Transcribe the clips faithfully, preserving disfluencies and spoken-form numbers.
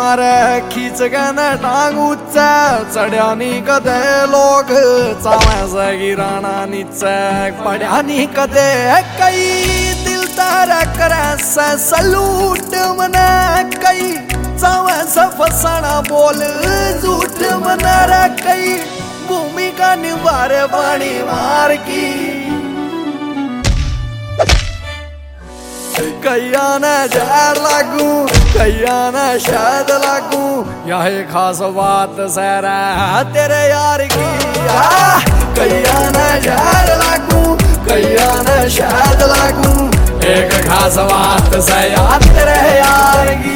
मारे खींच गन टांग उच्चा चढ़्यानी कदे लोग चावैसा गिराना नीचे पढ़्यानी कदे कई दिल तारा करे से सलूट मने कई चावैसा फसाना बोल झूठ मना रे कई भूमिका निभारे पानी मार की कैया न जहर लागू कैया न शहद लागू यही खास बात सहरा तेरे यार की कैया न जहर लागू कैया न शहद लागू एक खास बात सहरा तेरे यार की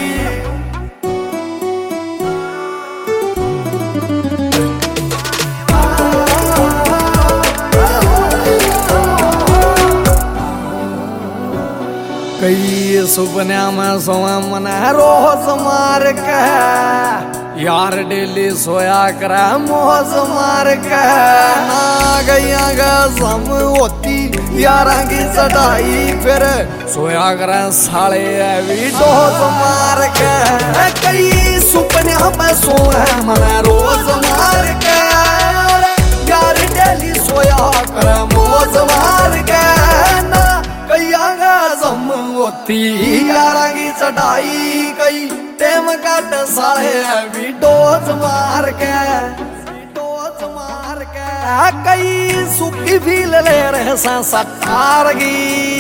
कई सुपने में सोया मन रोज मार के यार डेली सोया कर मोज मार के ना गैया गम होती यार की चढ़ाई फिर सोया कर साले भी डोज मार के कई सुपने में सोया मन रोज मार के यार डेली सोया कर मोज मार के ना कैया गम होती यारा की चढ़ाई कई टेम काट साले भी डोज मार के डोज मार के कई सुखी फील ले रहे सत्तार की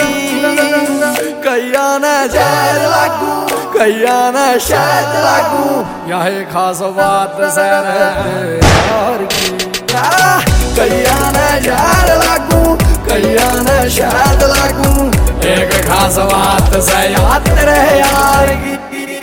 कैया न जहर लागू कैया न शहद लागू यही खास बात सर यार की कैया न जहर लागू कैया न शहद लागू एक खास बात से याद रहे यार की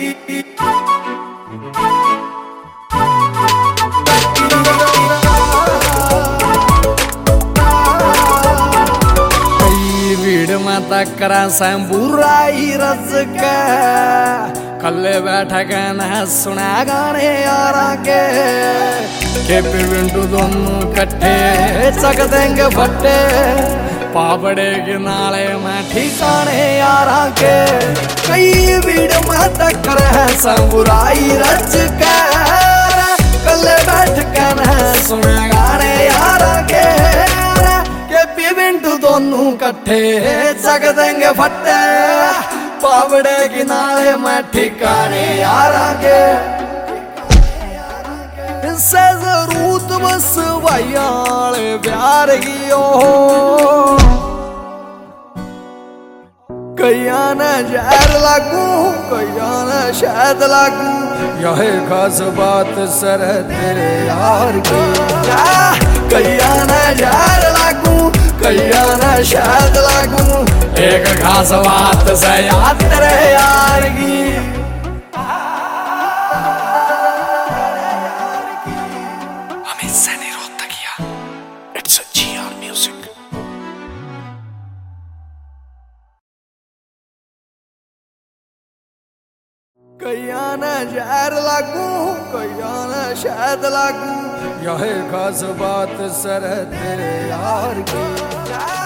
कई भीड़ में तक करा से बुराई रस के कल्ले बैठक न सुना गाने यारा के के पिंटू दोनों कट्ठे चक देंगे फट्टे पापड़े के नाले में ठिकाने यारा के कई भीड़ में टक्कर है बुराई रच के कल बैठ के न सुने गाने यारा के के पिंटू दोनों कट्ठे चक देंगे फट्टे पापड़े के नाले में ठिकाने यारा के से जरूरत बस भाइयाले प्यार की ओ कैया न जहर लागू कैया न शहद लागू यही खास बात सर तेरे यार की कैया न जहर लागू कैया न शहद लागू एक खास बात से याद तेरे यार की It's a G R music. कैया न जहर लागू कैया न शहद लागू यही खास बात सर तेरे यार की